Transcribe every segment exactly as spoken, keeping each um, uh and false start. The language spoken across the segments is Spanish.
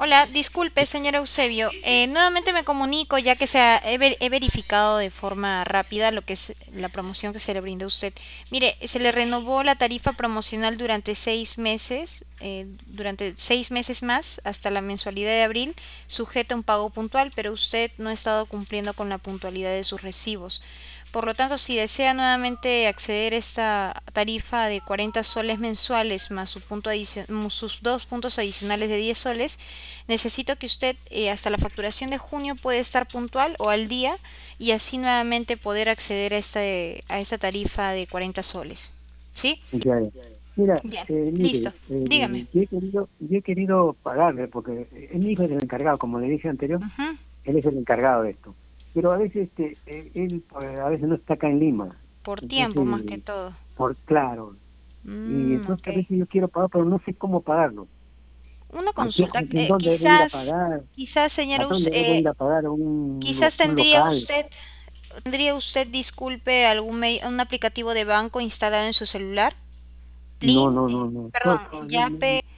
Hola, disculpe, señor Eusebio. Eh, nuevamente me comunico ya que se ha- he, ver- he verificado de forma rápida lo que es la promoción que se le brinda a usted. Mire, se le renovó la tarifa promocional durante seis meses, eh, durante seis meses más, hasta la mensualidad de abril, sujeta a un pago puntual, pero usted no ha estado cumpliendo con la puntualidad de sus recibos. Por lo tanto, si desea nuevamente acceder a esta tarifa de cuarenta soles mensuales más su punto adicio- sus dos puntos adicionales de diez soles, necesito que usted eh, hasta la facturación de junio puede estar puntual o al día y así nuevamente poder acceder a esta, a esta tarifa de cuarenta soles. ¿Sí? Ya, ya. Mira, Bien, eh, mire, listo. Dígame. eh, yo he querido, yo he querido pagarle, porque eh, mi hijo es el encargado, como le dije anterior, Ujú. él es el encargado de esto. Pero a veces, este, eh, él pues, a veces no está acá en Lima. Por tiempo más que Entonces, todo. por claro. Y Mm, entonces ok. a veces yo quiero pagar, pero no sé cómo pagarlo. Una ¿A qué, consulta. en eh, dónde debo ir a quizás, pagar? quizás, señor, ¿A Eus- dónde debo ir eh, a pagar? ¿A un, lo- quizás un tendría local? usted, tendría usted, disculpe, algún me- un aplicativo de banco instalado en su celular. No, Plin, no, eh, no, no. No, perdón, no, no, no, Yape.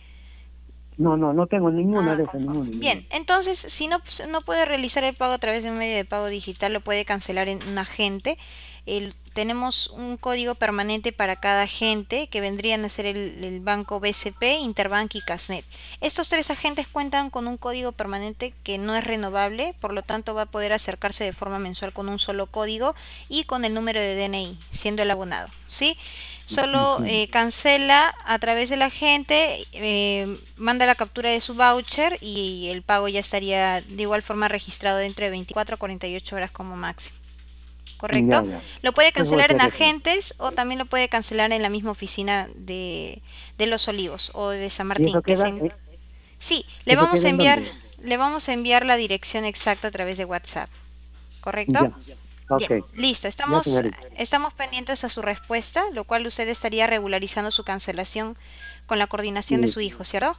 no, no, no tengo ninguna Ah, de esas, conforme. ninguna, ninguna. Bien, entonces, si no, pues, no puede realizar el pago a través de un medio de pago digital, lo puede cancelar en un agente. El- tenemos un código permanente para cada agente que vendrían a ser el, el banco B C P, Interbank y Casnet. Estos tres agentes cuentan con un código permanente que no es renovable, por lo tanto va a poder acercarse de forma mensual con un solo código y con el número de D N I, siendo el abonado, ¿sí? Solo Ujú. eh, cancela a través del agente, eh, manda la captura de su voucher y el pago ya estaría de igual forma registrado dentro de veinticuatro a cuarenta y ocho horas como máximo. ¿Correcto? Ya, ya. Lo puede Eso voy a cancelar en hacer eso. agentes o también lo puede cancelar en la misma oficina de, de Los Olivos o de San ¿Y Martín, eso que queda? se... eh, Sí, le ¿Eso vamos a queda en enviar, dónde? le vamos a enviar la dirección exacta a través de WhatsApp. ¿Correcto? Ya. Bien, Ok. listo. Ya, Estamos, señorita. estamos pendientes a su respuesta, lo cual usted estaría regularizando su cancelación con la coordinación de Sí, su hijo, ¿cierto?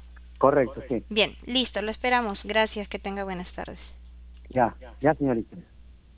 correcto, sí. Bien, listo, lo esperamos. Gracias, que tenga buenas tardes. Ya, ya, señorita.